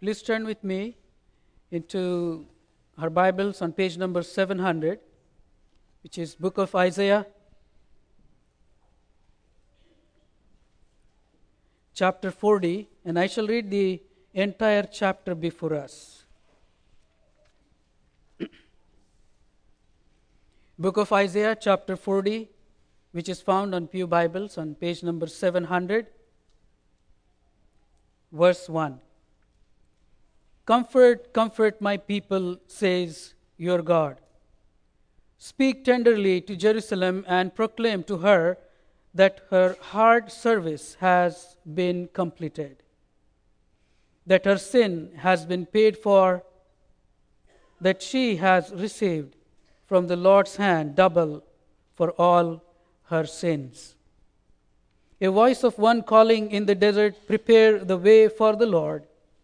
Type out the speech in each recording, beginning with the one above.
Please turn with me into our Bibles on page number 700, which is Book of Isaiah, chapter 40, and I shall read the entire chapter before us. Book of Isaiah, chapter 40, which is found on Pew Bibles on page number 700, verse 1. Comfort, comfort my people, says your God. Speak tenderly to Jerusalem and proclaim to her that her hard service has been completed, that her sin has been paid for, that she has received from the Lord's hand double for all her sins. A voice of one calling in the desert, prepare the way for the Lord.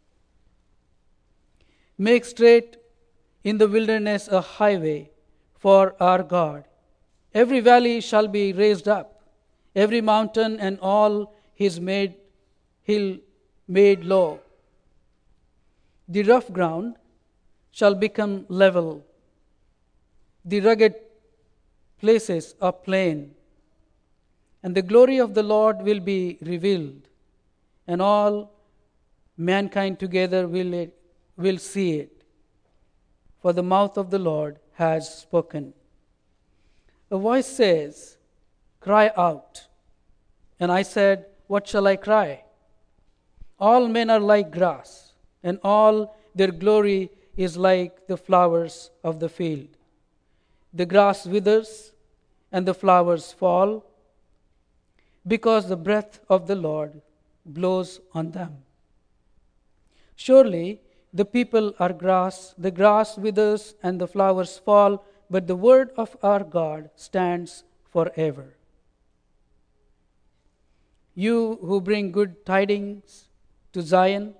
Make straight in the wilderness a highway for our God. Every valley shall be raised up, every mountain and all his hill made low. The rough ground shall become level, the rugged places a plain, and the glory of the Lord will be revealed, and all mankind together will see it, for the mouth of the Lord has spoken. A voice says, cry out. And I said, what shall I cry? All men are like grass, and all their glory is like the flowers of the field. The grass withers, and the flowers fall, because the breath of the Lord blows on them. Surely the people are grass, the grass withers and the flowers fall, but the word of our God stands forever. You who bring good tidings to Zion,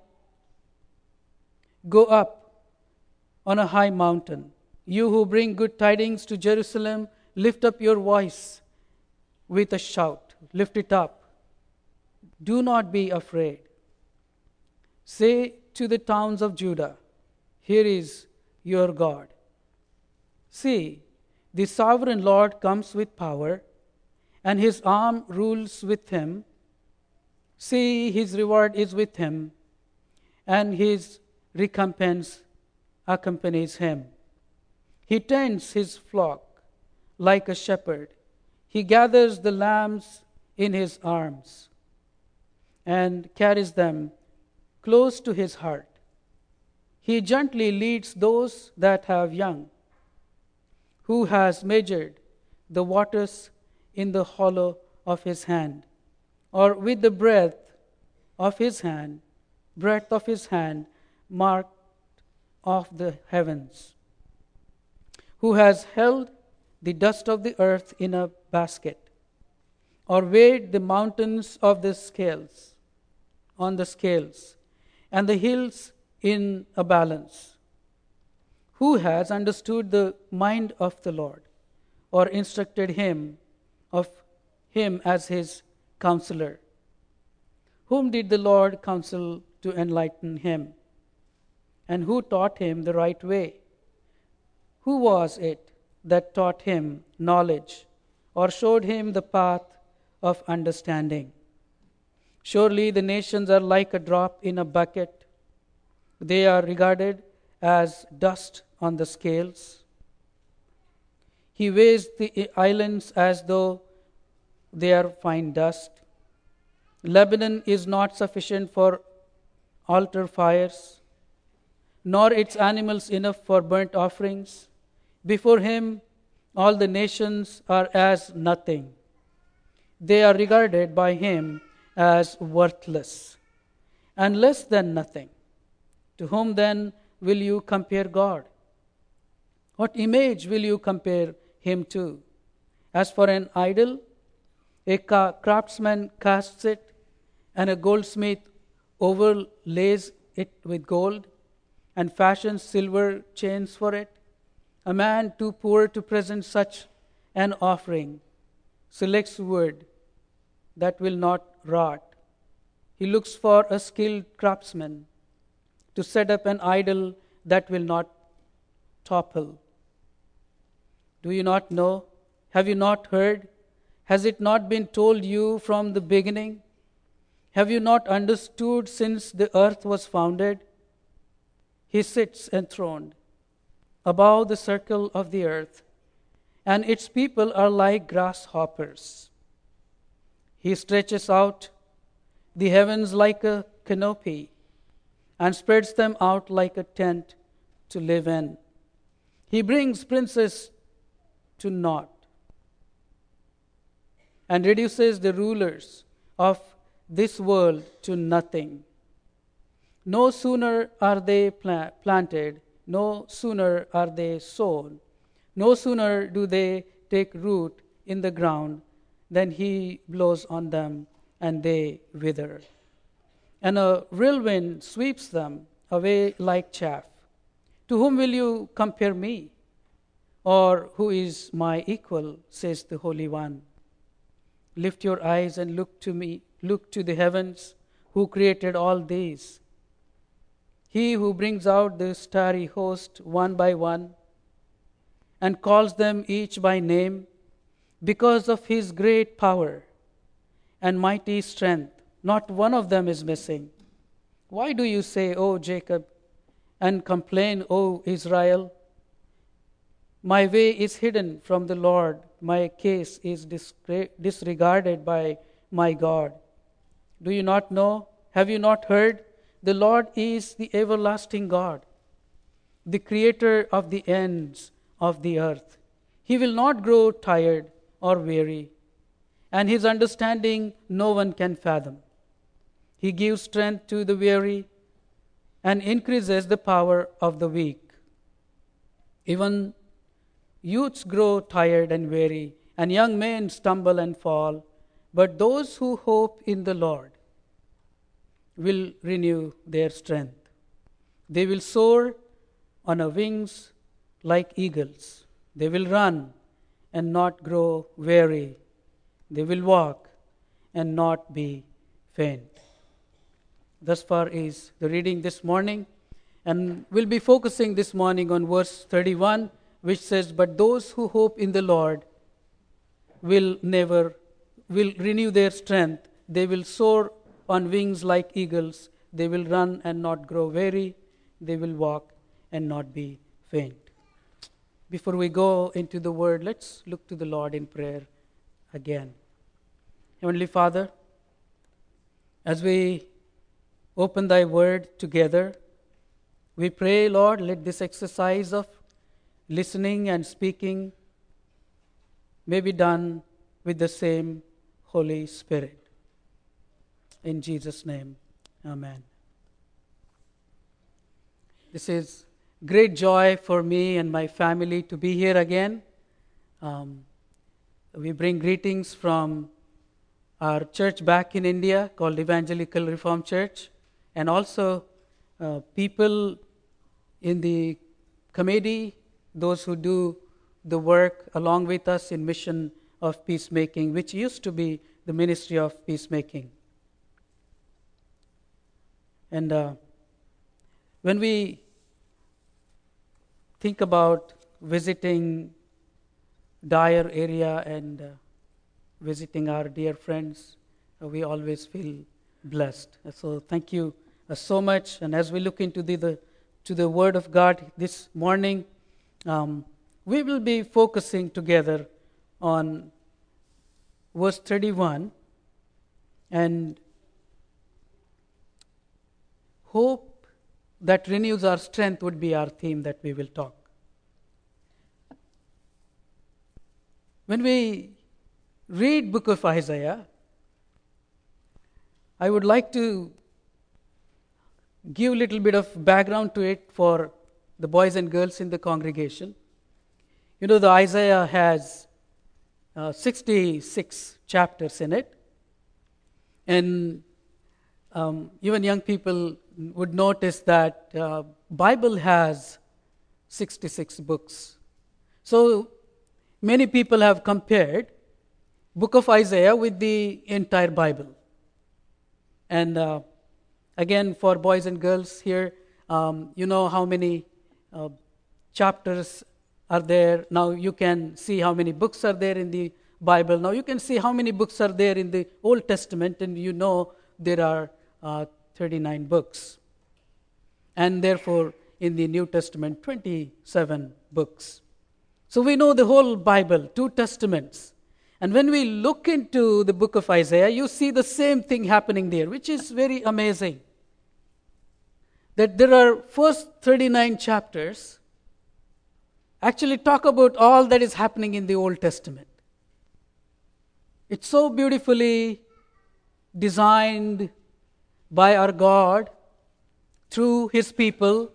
go up on a high mountain. You who bring good tidings to Jerusalem, lift up your voice with a shout. Lift it up. Do not be afraid. Say to the towns of Judah, here is your God. See, the sovereign Lord comes with power, and his arm rules with him. See, his reward is with him, and his recompense accompanies him. He tends his flock like a shepherd. He gathers the lambs in his arms and carries them close to his heart. He gently leads those that have young. Who has measured the waters in the hollow of his hand, or with the breadth of his hand, marked off the heavens? Who has held the dust of the earth in a basket, or weighed the mountains of the scales, on the scales, and the hills in a balance? Who has understood the mind of the Lord, or instructed him as his counselor? Whom did the Lord counsel to enlighten him? And who taught him the right way? Who was it that taught him knowledge, or showed him the path of understanding? Surely the nations are like a drop in a bucket. They are regarded as dust on the scales. He weighs the islands as though they are fine dust. Lebanon is not sufficient for altar fires, nor its animals enough for burnt offerings. Before him, all the nations are as nothing. They are regarded by him as worthless and less than nothing. To whom then will you compare God? What image will you compare him to? As for an idol, a craftsman casts it, and a goldsmith overlays it with gold, and fashions silver chains for it. A man too poor to present such an offering selects wood that will not rot. He looks for a skilled craftsman to set up an idol that will not topple. Do you not know? Have you not heard? Has it not been told you from the beginning? Have you not understood since the earth was founded? He sits enthroned above the circle of the earth, and its people are like grasshoppers. He stretches out the heavens like a canopy and spreads them out like a tent to live in. He brings princes to naught and reduces the rulers of this world to nothing. No sooner are they planted, no sooner are they sown, no sooner do they take root in the ground than he blows on them and they wither. And a whirlwind sweeps them away like chaff. To whom will you compare me? Or who is my equal, says the Holy One. Lift your eyes and look to me, look to the heavens, who created all these. He who brings out the starry host one by one and calls them each by name because of his great power and mighty strength. Not one of them is missing. Why do you say, O Jacob, and complain, O Israel? My way is hidden from the Lord. My case is disregarded by my God. Do you not know? Have you not heard? The Lord is the everlasting God, the creator of the ends of the earth. He will not grow tired or weary, and his understanding no one can fathom. He gives strength to the weary and increases the power of the weak. Even youths grow tired and weary, and young men stumble and fall. But those who hope in the Lord will renew their strength. They will soar on our wings like eagles. They will run and not grow weary. They will walk and not be faint. Thus far is the reading this morning, and we'll be focusing this morning on verse 31, which says, "But those who hope in the Lord will renew their strength. They will soar on wings like eagles. They will run and not grow weary. They will walk and not be faint." Before we go into the word, let's look to the Lord in prayer again. Heavenly Father, as we open thy word together, we pray, Lord, let this exercise of listening and speaking may be done with the same Holy Spirit. In Jesus' name, amen. This is great joy for me and my family to be here again. We bring greetings from our church back in India called Evangelical Reformed Church, and also people in the committee, those who do the work along with us in mission of peacemaking, which used to be the ministry of peacemaking. And when we think about visiting Dyer area and visiting our dear friends, we always feel blessed. So thank you so much. And as we look into the Word of God this morning, we will be focusing together on verse 31, and hope that renews our strength would be our theme that we will talk. When we read book of Isaiah, I would like to give a little bit of background to it for the boys and girls in the congregation. You know, the Isaiah has 66 chapters in it, and even young people would notice that Bible has 66 books. So many people have compared book of Isaiah with the entire Bible. And again, for boys and girls here, You know how many uh, chapters are there. Now you can see how many books are there in the Bible. Now you can see how many books are there in the Old Testament, and you know there are 39 books. And therefore, in the New Testament, 27 books. So we know the whole Bible, 2 testaments. And when we look into the book of Isaiah, you see the same thing happening there, which is very amazing. That there are first 39 chapters actually talk about all that is happening in the Old Testament. It's so beautifully designed by our God through His people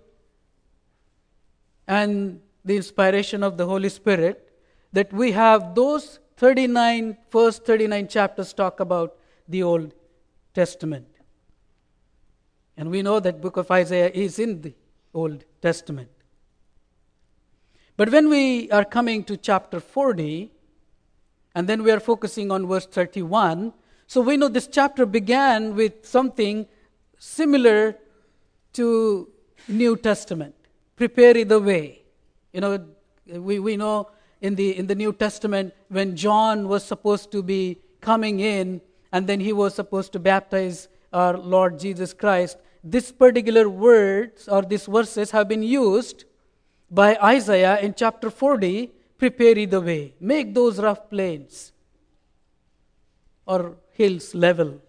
and the inspiration of the Holy Spirit, that we have those first 39 chapters talk about the Old Testament. And we know that book of Isaiah is in the Old Testament. But when we are coming to chapter 40, and then we are focusing on verse 31, so we know this chapter began with something similar to New Testament. Prepare the way. You know, we know in the New Testament when John was supposed to be coming in and then he was supposed to baptize our Lord Jesus Christ, this particular words or these verses have been used by Isaiah in chapter 40, prepare the way, make those rough plains or hills level.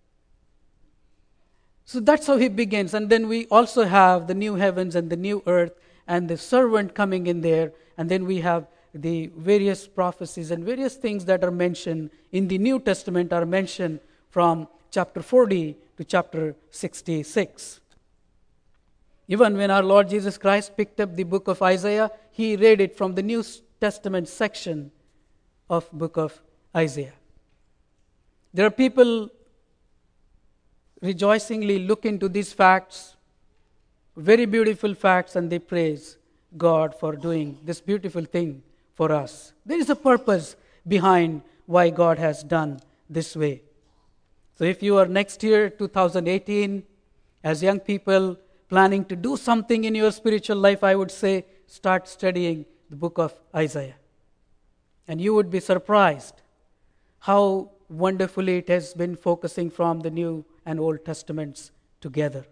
So that's how he begins. And then we also have the new heavens and the new earth and the servant coming in there. And then we have the various prophecies and various things that are mentioned in the New Testament are mentioned from chapter 40 to chapter 66. Even when our Lord Jesus Christ picked up the book of Isaiah, he read it from the New Testament section of book of Isaiah. There are people rejoicingly look into these facts, very beautiful facts, and they praise God for doing this beautiful thing for us. There is a purpose behind why God has done this way. So if you are next year, 2018, as young people planning to do something in your spiritual life, I would say start studying the book of Isaiah. And you would be surprised how wonderfully it has been focusing from the New and Old Testaments together.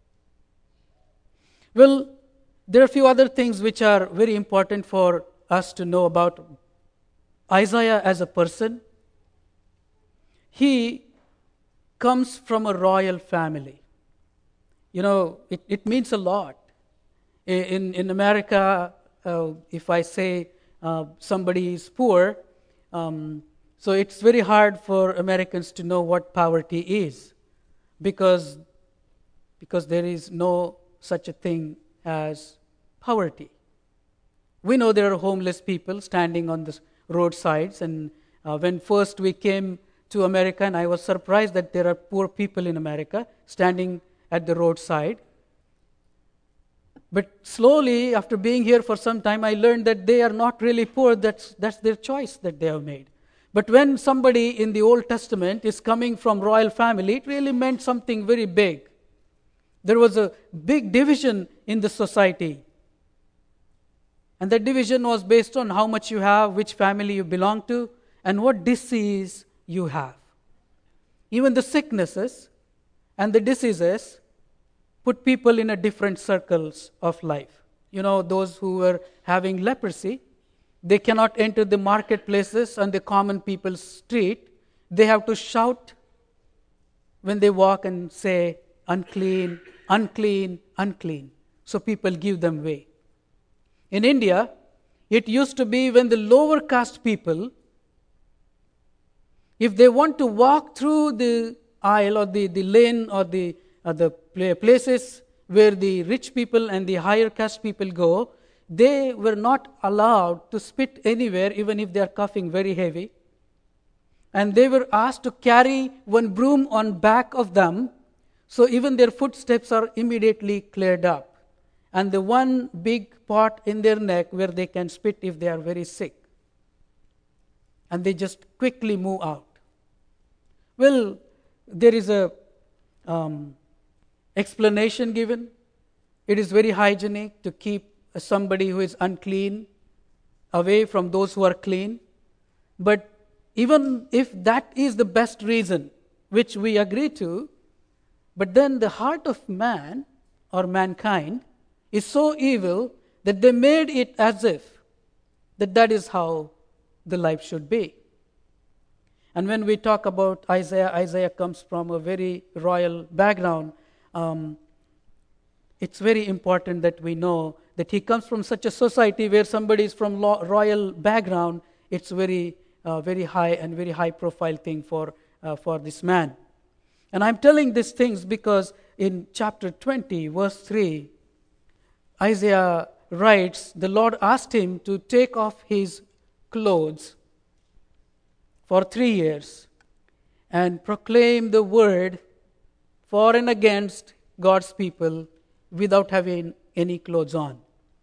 Well, there are a few other things which are very important for us to know about Isaiah as a person. He comes from a royal family. You know, it means a lot. In America, if I say somebody is poor, so it's very hard for Americans to know what poverty is because there is no such a thing as poverty. We know there are homeless people standing on the roadsides, and when first we came to America, and I was surprised that there are poor people in America standing at the roadside. But slowly, after being here for some time, I learned that they are not really poor. That's their choice that they have made. But when somebody in the Old Testament is coming from royal family, it really meant something very big. There was a big division in the society. And that division was based on how much you have, which family you belong to, and what disease you have. Even the sicknesses and the diseases put people in a different circles of life. You know, those who were having leprosy, they cannot enter the marketplaces and the common people's street. They have to shout when they walk and say, unclean, unclean, unclean. So people give them way. In India, it used to be when the lower caste people, if they want to walk through the aisle or the lane or the places where the rich people and the higher caste people go, they were not allowed to spit anywhere, even if they are coughing very heavy. And they were asked to carry one broom on back of them, so even their footsteps are immediately cleared up. And the one big pot in their neck where they can spit if they are very sick. And they just quickly move out. Well, there is a explanation given. it is very hygienic to keep somebody who is unclean away from those who are clean. But even if that is the best reason, which we agree to, but then the heart of man or mankind is so evil that they made it as if that is how the life should be. And when we talk about Isaiah, Isaiah comes from a very royal background. It's very important that we know that he comes from such a society where somebody is from royal background. It's very high and very high profile thing for this man. And I'm telling these things because in chapter 20, verse 3, Isaiah writes, the Lord asked him to take off his clothes for 3 years and proclaim the word for and against God's people without having any clothes on.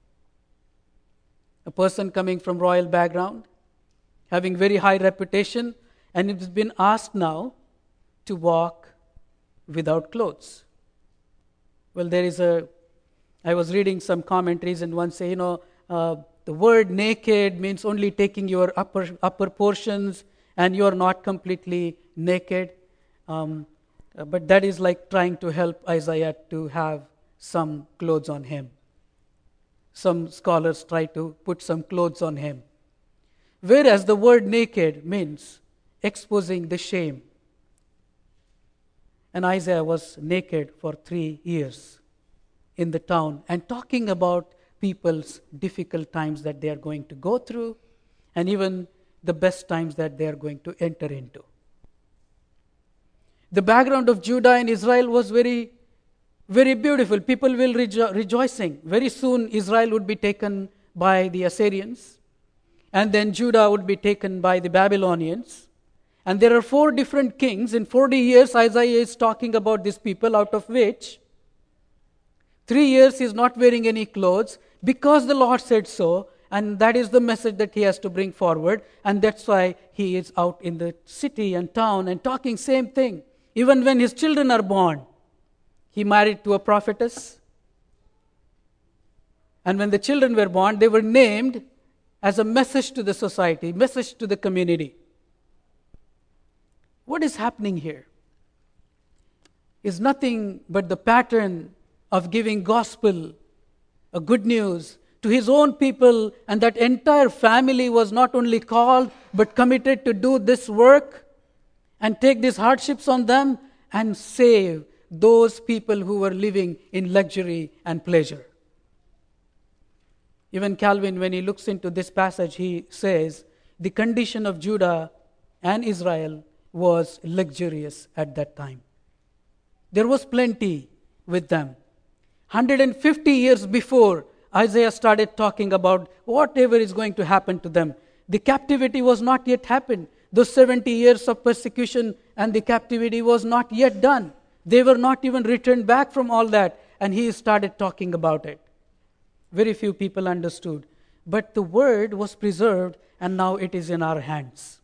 A person coming from royal background, having very high reputation, and it's been asked now to walk without clothes. Well, I was reading some commentaries and one say, the word naked means only taking your upper portions and you're not completely naked. But that is like trying to help Isaiah to have some clothes on him. Some scholars try to put some clothes on him. Whereas the word naked means exposing the shame. And Isaiah was naked for 3 years in the town and talking about people's difficult times that they are going to go through and even the best times that they are going to enter into. The background of Judah and Israel was very, very beautiful. People will rejoicing. Very soon Israel would be taken by the Assyrians and then Judah would be taken by the Babylonians. And there are 4 different kings. In 40 years Isaiah is talking about these people, out of which 3 years he is not wearing any clothes because the Lord said so, and that is the message that he has to bring forward, and that's why he is out in the city and town and talking same thing. Even when his children are born, he married to a prophetess, and when the children were born, they were named as a message to the society, message to the community. What is happening here is nothing but the pattern of giving gospel, a good news, to his own people, and that entire family was not only called but committed to do this work and take these hardships on them and save those people who were living in luxury and pleasure. Even Calvin, when he looks into this passage, he says the condition of Judah and Israel was luxurious at that time. There was plenty with them. 150 years before Isaiah started talking about whatever is going to happen to them, the captivity was not yet happened. Those 70 years of persecution and the captivity was not yet done. They were not even returned back from all that, and he started talking about it. Very few people understood. But the word was preserved, and now it is in our hands.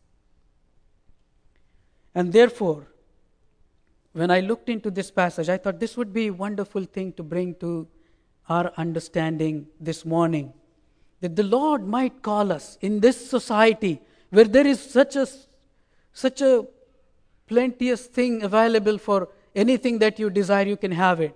And therefore, when I looked into this passage, I thought this would be a wonderful thing to bring to our understanding this morning. That the Lord might call us in this society where there is such a plenteous thing available for anything that you desire, you can have it.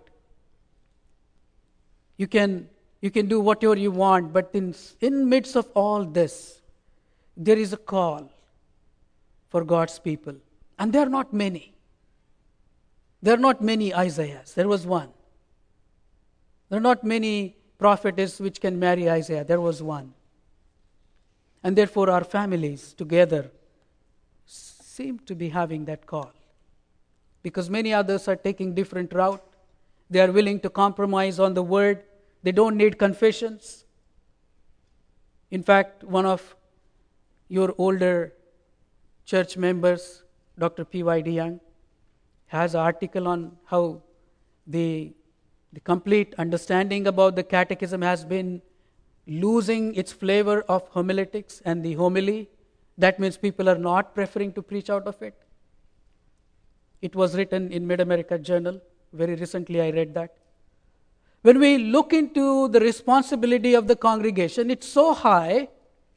You can do whatever you want, but in midst of all this, there is a call for God's people. And there are not many. There are not many Isaiahs. There was one. There are not many prophetess which can marry Isaiah. There was one. And therefore our families together seem to be having that call. Because many others are taking different route. They are willing to compromise on the word. They don't need confessions. In fact, one of your older church members, Dr. P.Y.D. Young, has an article on how the complete understanding about the catechism has been losing its flavor of homiletics and the homily. That means people are not preferring to preach out of it. It was written in Mid-America Journal. Very recently I read that. When we look into the responsibility of the congregation, it's so high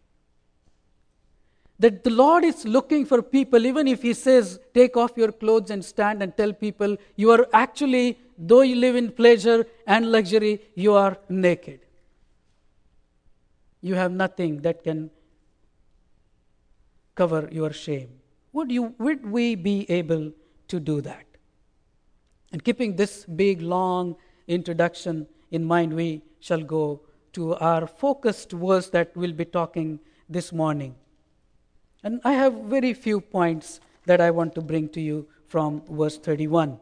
that the Lord is looking for people, even if He says, take off your clothes and stand and tell people, you are actually, though you live in pleasure and luxury, you are naked. You have nothing that can cover your shame. Would we be able to do that? And keeping this big, long introduction in mind, we shall go to our focused verse that we'll be talking this morning. And I have very few points that I want to bring to you from verse 31.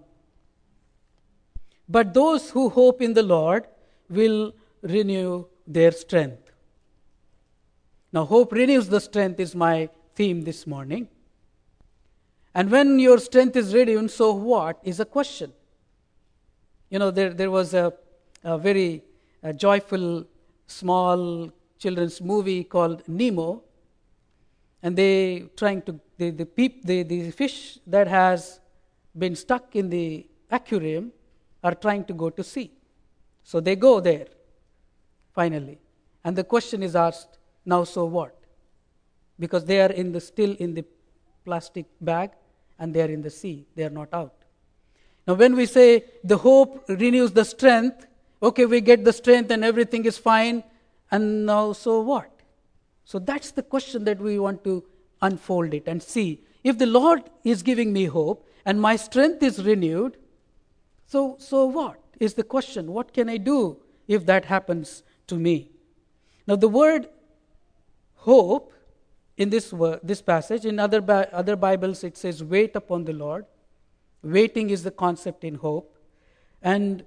But those who hope in the Lord will renew their strength. Now, hope renews the strength is my theme this morning. And when your strength is renewed, so what is a question? You know, there was a very joyful, small children's movie called Nemo. And the fish that has been stuck in the aquarium are trying to go to sea. So they go there, finally. And the question is asked, now so what? Because they are still in the plastic bag and they are in the sea. They are not out. Now when we say the hope renews the strength, okay, we get the strength and everything is fine. And now so what? So that's the question that we want to unfold it and see. If the Lord is giving me hope and my strength is renewed, so what is the question? What can I do if that happens to me? Now the word hope in this passage, in other Bibles it says wait upon the Lord. Waiting is the concept in hope. And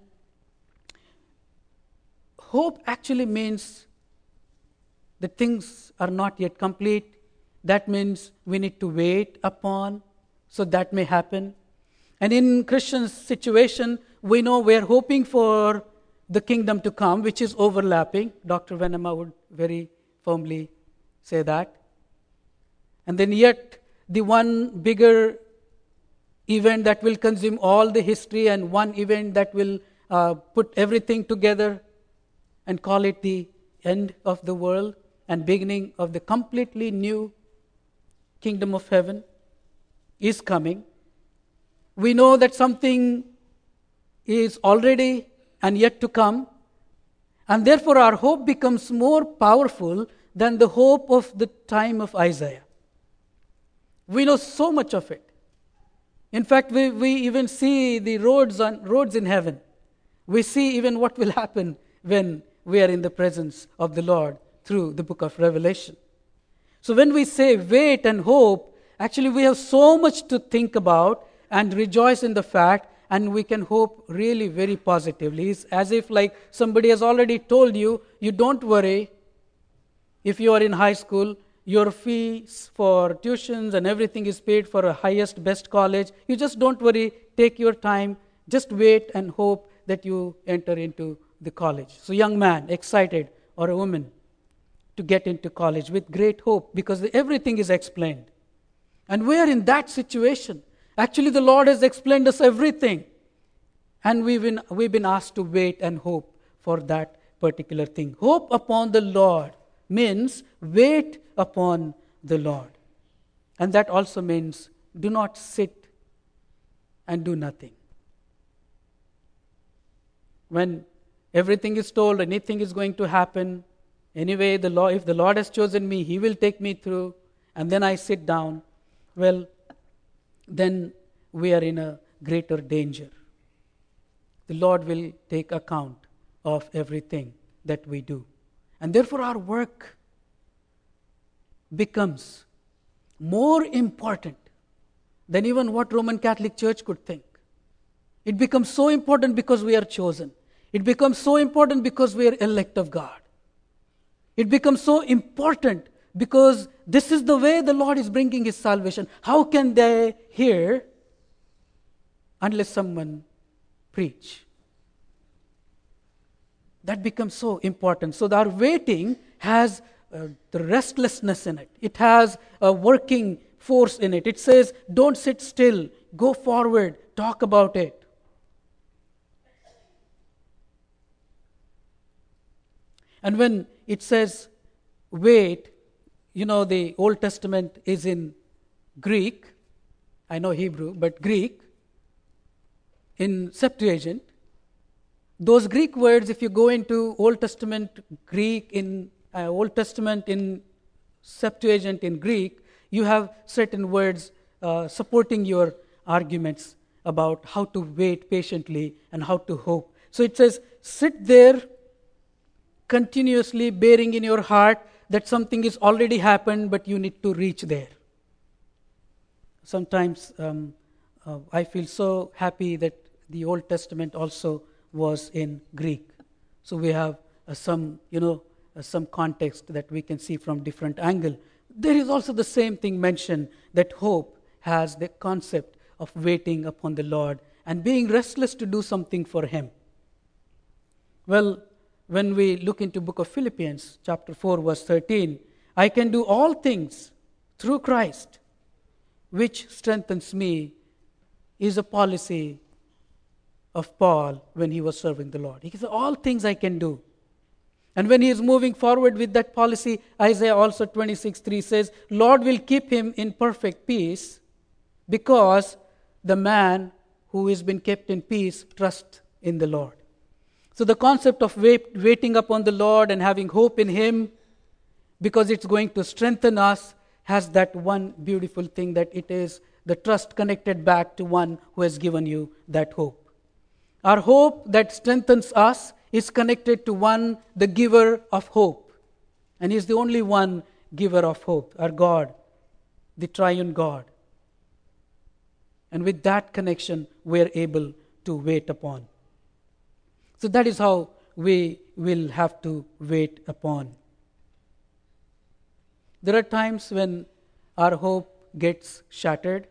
hope actually means the things are not yet complete. That means we need to wait upon, so that may happen. And in Christian's situation, we know we're hoping for the kingdom to come, which is overlapping. Dr. Venema would very firmly say that. And then yet, the one bigger event that will consume all the history and one event that will put everything together and call it the end of the world and beginning of the completely new kingdom of heaven is coming. We know that something is already and yet to come, and therefore our hope becomes more powerful than the hope of the time of Isaiah. We know so much of it. In fact, we even see the roads in heaven. We see even what will happen when we are in the presence of the Lord through the book of Revelation. So when we say wait and hope, actually we have so much to think about and rejoice in the fact, and we can hope really very positively. It's as if like somebody has already told you, you don't worry. If you are in high school, your fees for tuitions and everything is paid for a highest, best college. You just don't worry, take your time, just wait and hope that you enter into the college. So young man, excited, or a woman, to get into college with great hope because everything is explained. And we are in that situation. Actually, the Lord has explained us everything. And we've been asked to wait and hope for that particular thing. Hope upon the Lord means wait upon the Lord. And that also means do not sit and do nothing. When everything is told, anything is going to happen, anyway, if the Lord has chosen me, He will take me through, and then I sit down, well, then we are in a greater danger. The Lord will take account of everything that we do. And therefore our work becomes more important than even what Roman Catholic Church could think. It becomes so important because we are chosen. It becomes so important because we are elect of God. It becomes so important because this is the way the Lord is bringing His salvation. How can they hear unless someone preach? That becomes so important. So our waiting has the restlessness in it. It has a working force in it. It says, don't sit still. Go forward. Talk about it. And when it says wait, the Old Testament is in Greek. I know Hebrew, but Greek. In Septuagint, those Greek words, if you go into Old Testament Greek, in Old Testament in Septuagint in Greek, you have certain words supporting your arguments about how to wait patiently and how to hope. So it says, sit there continuously bearing in your heart that something is already happened, but you need to reach there. Sometimes I feel so happy that the Old Testament also was in Greek. So we have some context that we can see from different angle. There is also the same thing mentioned, that hope has the concept of waiting upon the Lord and being restless to do something for Him. Well, when we look into book of Philippians, chapter 4, verse 13, I can do all things through Christ, which strengthens me, is a policy of Paul when he was serving the Lord. He said, all things I can do. And when he is moving forward with that policy, Isaiah also 26:3 says, Lord will keep him in perfect peace, because the man who has been kept in peace trusts in the Lord. So the concept of waiting upon the Lord and having hope in Him, because it's going to strengthen us, has that one beautiful thing, that it is the trust connected back to one who has given you that hope. Our hope that strengthens us is connected to one, the giver of hope. And He is the only one giver of hope, our God, the triune God. And with that connection, we are able to wait upon. So that is how we will have to wait upon. There are times when our hope gets shattered.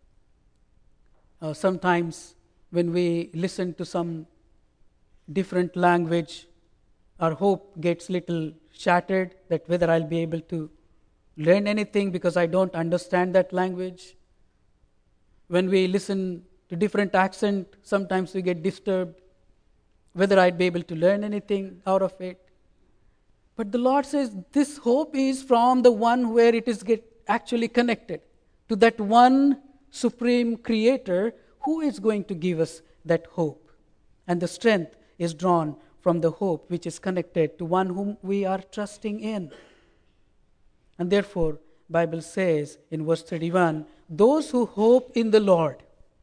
Sometimes when we listen to some different language, our hope gets little shattered, that whether I'll be able to learn anything because I don't understand that language. When we listen to different accent, sometimes we get disturbed, whether I'd be able to learn anything out of it. But the Lord says this hope is from the one where it is actually connected to that one supreme creator who is going to give us that hope. And the strength is drawn from the hope which is connected to one whom we are trusting in. And therefore, Bible says in verse 31, those who hope in the Lord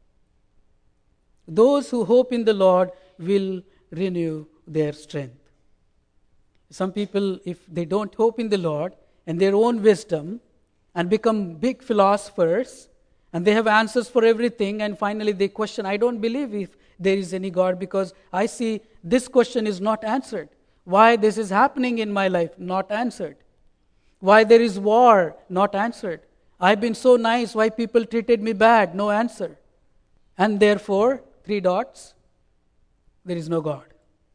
will renew their strength. Some people, if they don't hope in the Lord and their own wisdom and become big philosophers, and they have answers for everything, and finally they question, I don't believe if there is any God because I see this question is not answered. Why this is happening in my life? Not answered. Why there is war? Not answered. I've been so nice. Why people treated me bad? No answer. And therefore, 3 dots, there is no God.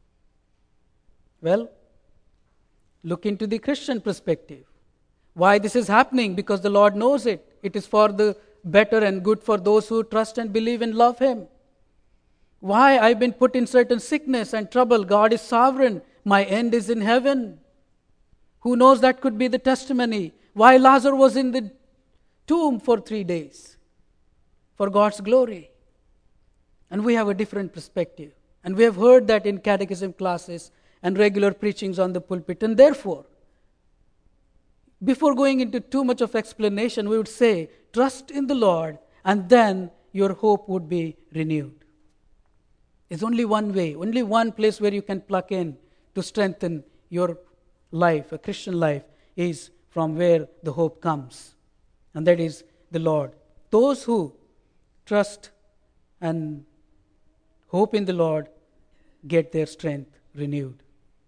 Well, look into the Christian perspective. Why this is happening? Because the Lord knows it. It is for the better and good for those who trust and believe and love Him. Why I've been put in certain sickness and trouble? God is sovereign. My end is in heaven. Who knows, that could be the testimony. Why Lazarus was in the tomb for 3 days? For God's glory. And we have a different perspective. And we have heard that in catechism classes and regular preachings on the pulpit. And therefore, before going into too much of explanation, we would say, trust in the Lord, and then your hope would be renewed. There's only one way, only one place where you can plug in to strengthen your life, a Christian life, is from where the hope comes. And that is the Lord. Those who trust and hope in the Lord get their strength renewed.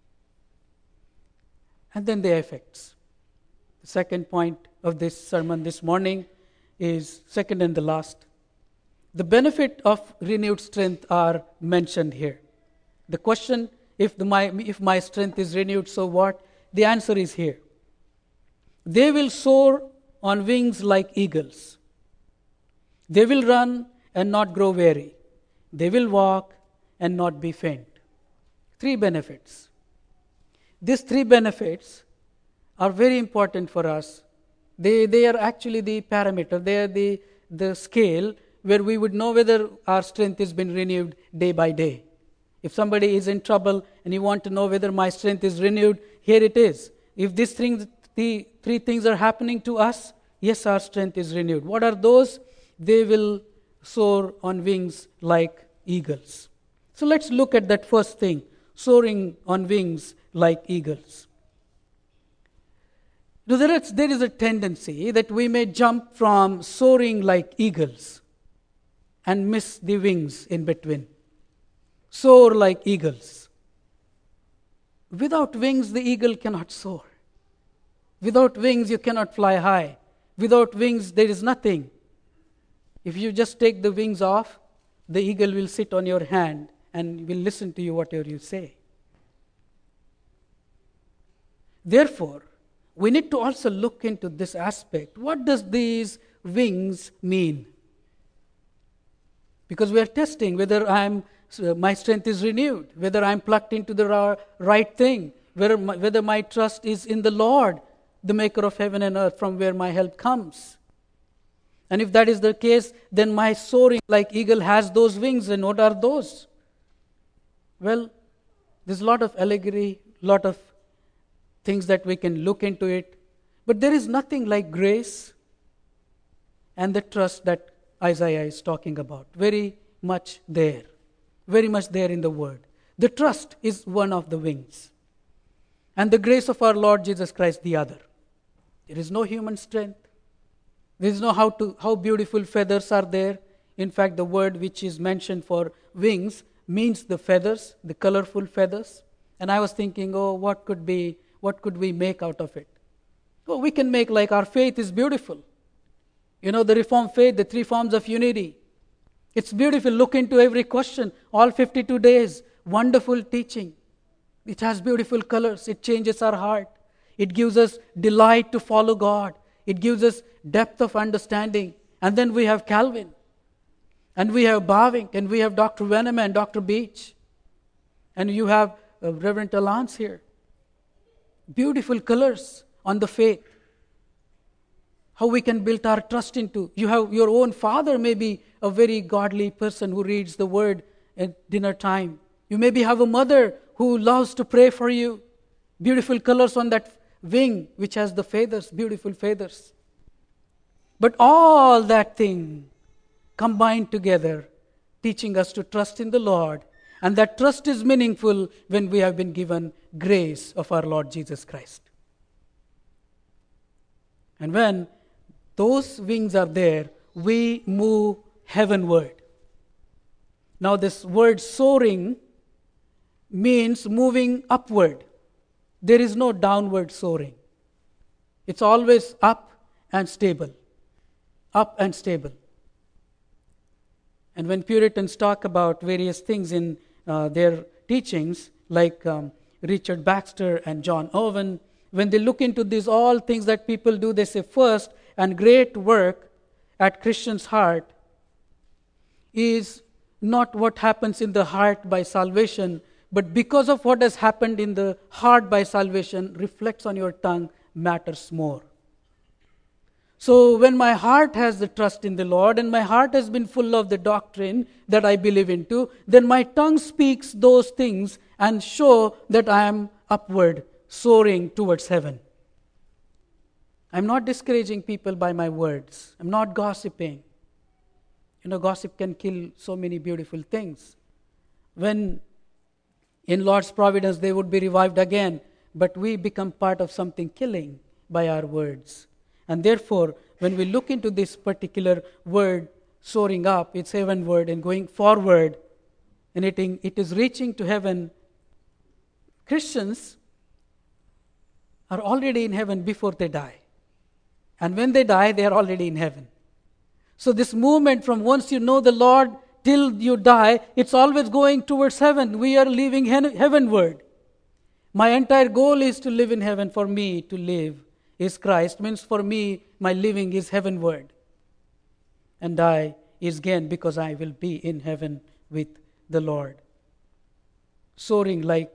And then the effects. The second point of this sermon this morning is second and the last. The benefit of renewed strength are mentioned here. The question, if my strength is renewed, so what? The answer is here. They will soar on wings like eagles. They will run and not grow weary. They will walk and not be faint. 3 benefits. These three benefits are very important for us. They are actually the parameter, they are the scale where we would know whether our strength has been renewed day by day. If somebody is in trouble and you want to know whether my strength is renewed, here it is. If these things, the three things are happening to us, yes, our strength is renewed. What are those? They will soar on wings like eagles. So let's look at that first thing, soaring on wings like eagles. Now, there is a tendency that we may jump from soaring like eagles and miss the wings in between. Soar like eagles. Without wings, the eagle cannot soar. Without wings, you cannot fly high. Without wings, there is nothing. If you just take the wings off, the eagle will sit on your hand and will listen to you whatever you say. Therefore, we need to also look into this aspect. What does these wings mean? Because we are testing whether my strength is renewed, whether I'm plugged into the right thing, whether my trust is in the Lord, the maker of heaven and earth, from where my help comes. And if that is the case, then my soaring like eagle has those wings. And what are those? Well, there's a lot of allegory, lot of things that we can look into it. But there is nothing like grace and the trust that Isaiah is talking about. Very much there. Very much there in the word. The trust is one of the wings. And the grace of our Lord Jesus Christ the other. There is no human strength. There is no how beautiful feathers are there. In fact, the word which is mentioned for wings means the feathers, the colorful feathers. And I was thinking, what could we make out of it? Oh, we can make like our faith is beautiful. The Reformed faith, the three forms of unity. It's beautiful. Look into every question. All 52 days. Wonderful teaching. It has beautiful colors. It changes our heart. It gives us delight to follow God. It gives us depth of understanding. And then we have Calvin. And we have Bavinck. And we have Dr. Veneman and Dr. Beach. And you have Reverend Alance here. Beautiful colors on the faith. How we can build our trust into. You have your own father, maybe a very godly person who reads the word at dinner time. You maybe have a mother who loves to pray for you. Beautiful colors on that wing which has the feathers, beautiful feathers. But all that thing combined together, teaching us to trust in the Lord. And that trust is meaningful when we have been given grace of our Lord Jesus Christ. And when those wings are there, we move heavenward. Now this word soaring means moving upward. There is no downward soaring. It's always up and stable. Up and stable. And when Puritans talk about various things in their teachings, like Richard Baxter and John Owen, when they look into these all things that people do, they say first and great work at Christian's heart is not what happens in the heart by salvation, but because of what has happened in the heart by salvation, reflects on your tongue, matters more. So when my heart has the trust in the Lord and my heart has been full of the doctrine that I believe into, then my tongue speaks those things and show that I am upward, soaring towards heaven. I'm not discouraging people by my words. I'm not gossiping. Gossip can kill so many beautiful things. When in Lord's providence they would be revived again, but we become part of something killing by our words. And therefore, when we look into this particular word, soaring up, it's heavenward and going forward, and it is reaching to heaven. Christians are already in heaven before they die. And when they die, they are already in heaven. So this movement from once you know the Lord till you die, it's always going towards heaven. We are living heavenward. My entire goal is to live in heaven. For me to live is Christ. Means for me, my living is heavenward. And die is gain because I will be in heaven with the Lord. Soaring like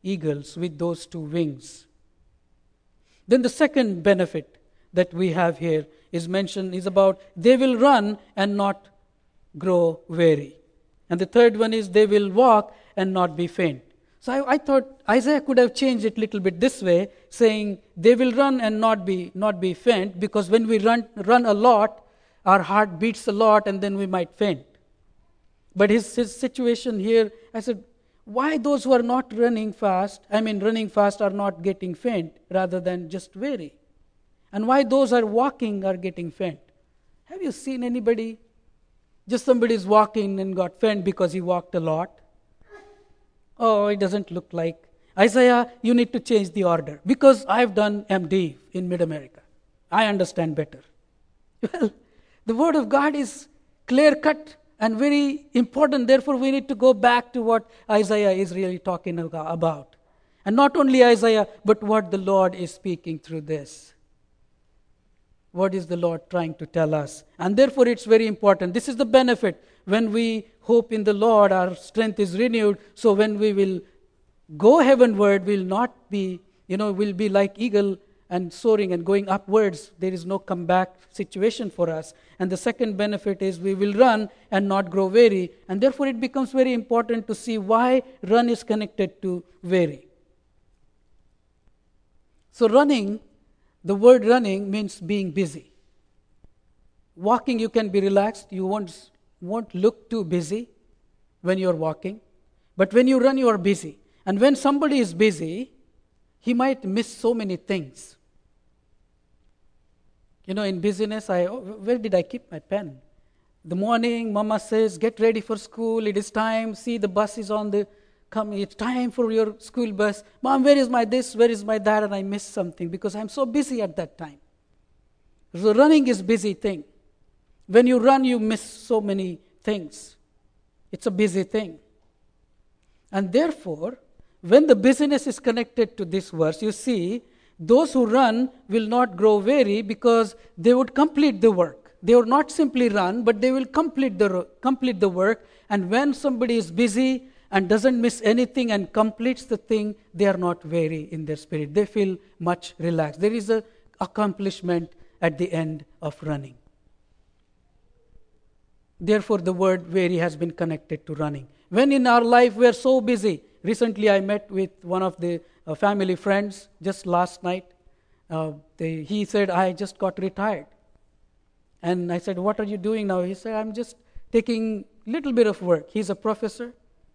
eagles with those two wings. Then the second benefit that we have here is mentioned is about they will run and not grow weary. And the third one is they will walk and not be faint. So I thought Isaiah could have changed it a little bit this way, saying they will run and not be faint, because when we run a lot, our heart beats a lot and then we might faint. But his situation here, I said, why those who are not running fast are not getting faint rather than just weary? And why those are walking are getting faint? Have you seen anybody? Just somebody is walking and got faint because he walked a lot. Oh, it doesn't look like. Isaiah, you need to change the order. Because I've done MD in Mid-America. I understand better. Well, the Word of God is clear-cut and very important. Therefore, we need to go back to what Isaiah is really talking about. And not only Isaiah, but what the Lord is speaking through this. What is the Lord trying to tell us? And therefore, it's very important. This is the benefit. When we hope in the Lord, our strength is renewed. So when we will go heavenward, we'll not be, we'll be like eagle and soaring and going upwards. There is no comeback situation for us. And the second benefit is we will run and not grow weary. And therefore, it becomes very important to see why run is connected to weary. So the word running means being busy. Walking, you can be relaxed. You won't look too busy when you're walking. But when you run, you are busy. And when somebody is busy, he might miss so many things. In busyness, where did I keep my pen? The morning, Mama says, get ready for school. It is time. See, the bus is coming. It's time for your school bus. Mom, where is my this? Where is my that? And I miss something because I'm so busy at that time. So running is busy thing. When you run, you miss so many things. It's a busy thing. And therefore, when the busyness is connected to this verse, you see, those who run will not grow weary because they would complete the work. They will not simply run, but they will complete the work. And when somebody is busy and doesn't miss anything and completes the thing, they are not weary in their spirit. They feel much relaxed. There is an accomplishment at the end of running. Therefore, the word weary has been connected to running. When in our life we are so busy. Recently, I met with one of the family friends just last night. He said, I just got retired. And I said, what are you doing now? He said, I'm just taking a little bit of work. He's a professor.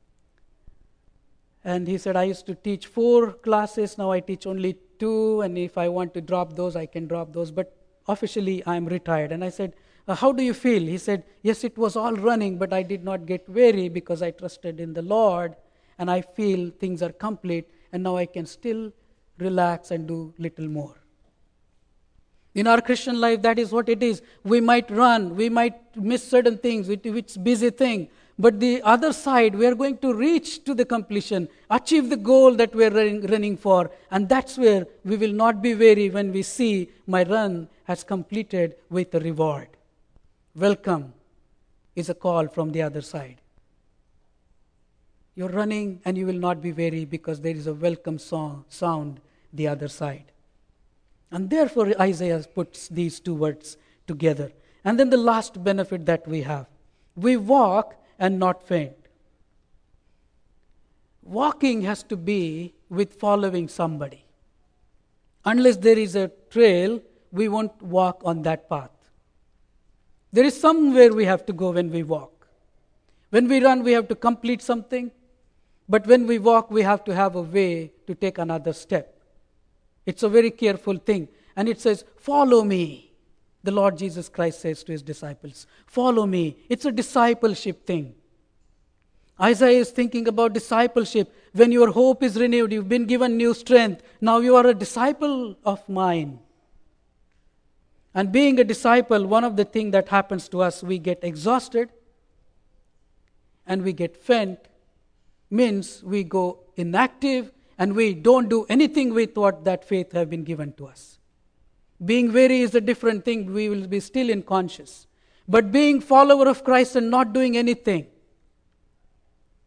And he said, I used to teach 4 classes. Now I teach only 2. And if I want to drop those, I can drop those. But officially, I'm retired. And I said, how do you feel? He said, yes, it was all running, but I did not get weary because I trusted in the Lord. And I feel things are complete. And now I can still relax and do little more. In our Christian life, that is what it is. We might run, we might miss certain things, it's a busy thing. But the other side, we are going to reach to the completion, achieve the goal that we are running for. And that's where we will not be weary when we see my run has completed with a reward. Welcome is a call from the other side. You're running and you will not be weary because there is a welcome sound the other side. And therefore Isaiah puts these 2 words together. And then the last benefit that we have. We walk and not faint. Walking has to be with following somebody. Unless there is a trail, we won't walk on that path. There is somewhere we have to go when we walk. When we run, we have to complete something. But when we walk, we have to have a way to take another step. It's a very careful thing. And it says, follow me. The Lord Jesus Christ says to his disciples, follow me. It's a discipleship thing. Isaiah is thinking about discipleship. When your hope is renewed, you've been given new strength. Now you are a disciple of mine. And being a disciple, one of the things that happens to us, we get exhausted and we get faint. Means we go inactive and we don't do anything with what that faith have been given to us. Being weary is a different thing. We will be still unconscious. But being follower of Christ and not doing anything,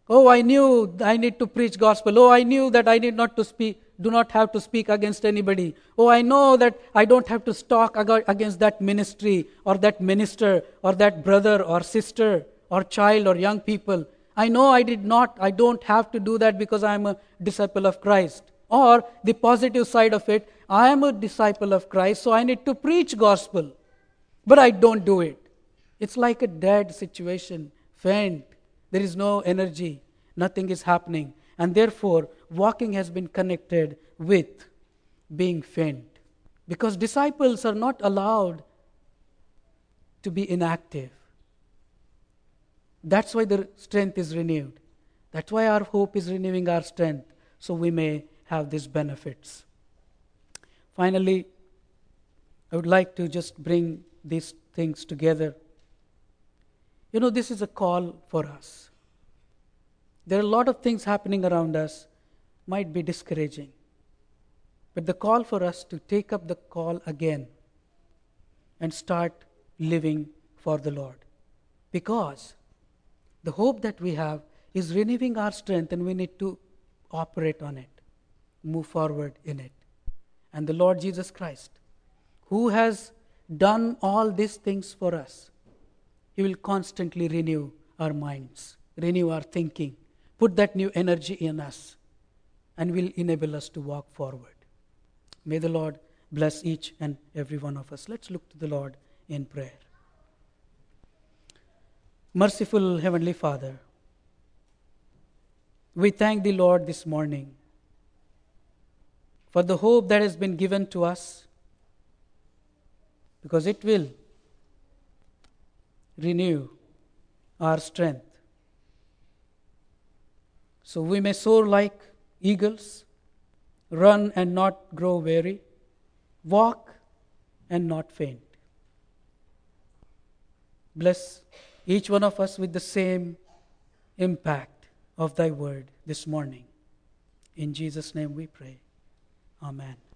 Oh, I knew I need to preach gospel. Oh, I knew that I need not to speak, do not have to speak against anybody. Oh, I know that I don't have to talk against that ministry or that minister or that brother or sister or child or young people. I know I don't have to do that because I am a disciple of Christ. Or the positive side of it, I am a disciple of Christ, so I need to preach gospel. But I don't do it. It's like a dead situation, faint. There is no energy. Nothing is happening. And therefore, walking has been connected with being faint. Because disciples are not allowed to be inactive. That's why their strength is renewed. That's why our hope is renewing our strength, so we may have these benefits. Finally, I would like to just bring these things together. This is a call for us. There are a lot of things happening around us, might be discouraging. But the call for us to take up the call again and start living for the Lord. Because the hope that we have is renewing our strength, and we need to operate on it, move forward in it. And the Lord Jesus Christ, who has done all these things for us, He will constantly renew our minds, renew our thinking, put that new energy in us, and will enable us to walk forward. May the Lord bless each and every one of us. Let's look to the Lord in prayer. Merciful Heavenly Father, we thank Thee, Lord, this morning for the hope that has been given to us, because it will renew our strength. So we may soar like eagles, run and not grow weary, walk and not faint. Bless each one of us with the same impact of Thy word this morning. In Jesus' name we pray. Amen.